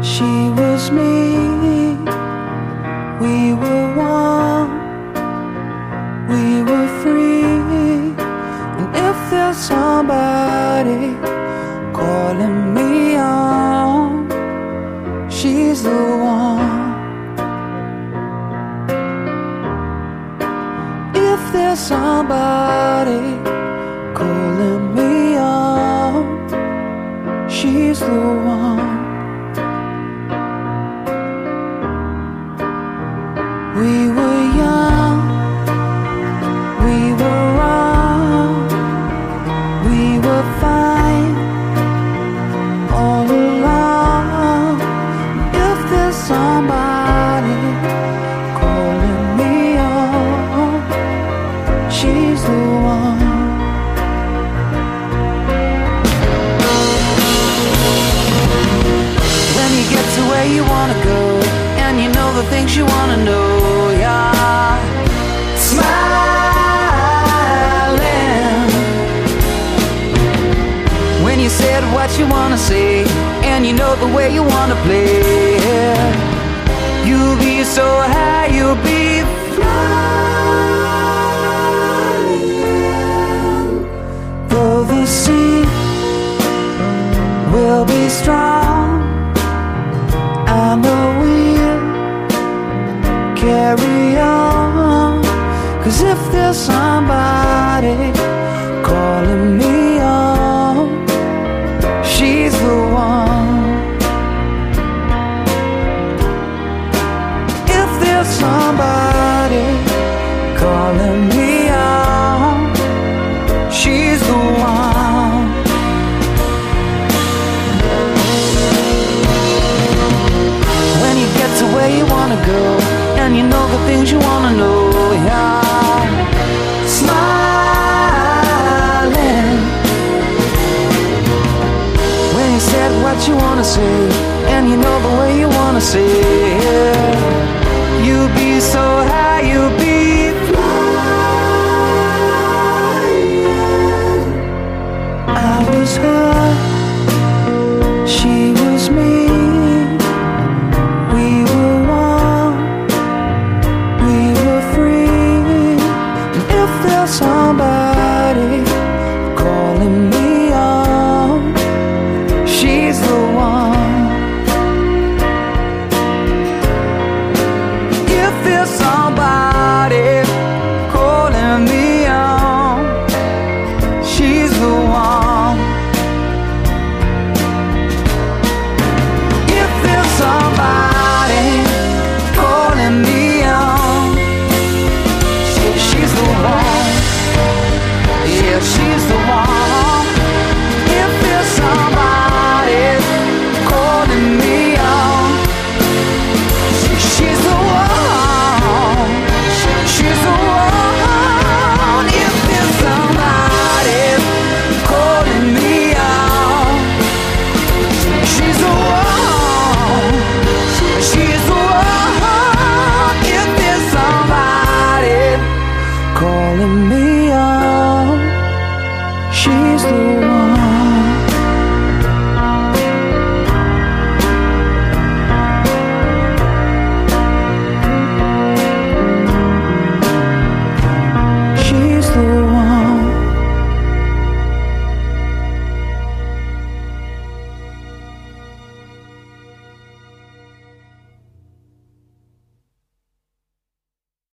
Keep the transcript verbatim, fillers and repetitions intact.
She was me, we were one, we were free. And if there's somebody calling me on, she's the one. If there's somebody calling me on, she's the one. We were young, we were wrong, we were fine all along. If there's somebody calling me on, she's the one. When you get to where you wanna go, and you know the things you wanna know, yeah. Smiling. When you said what you wanna say, and you know the way you wanna play, you'll be so high, you'll be flying. Though the sea will be strong, I know we'll carry on. 'Cause if there's somebody calling me on, she's the one. If there's somebody calling me on, she's the one. When you get to where you wanna go, and you know the things you wanna know, yeah. Smiling. When you said what you wanna say, and you know the way you wanna say it, you'll be so high, you'll be flying. I was hurt.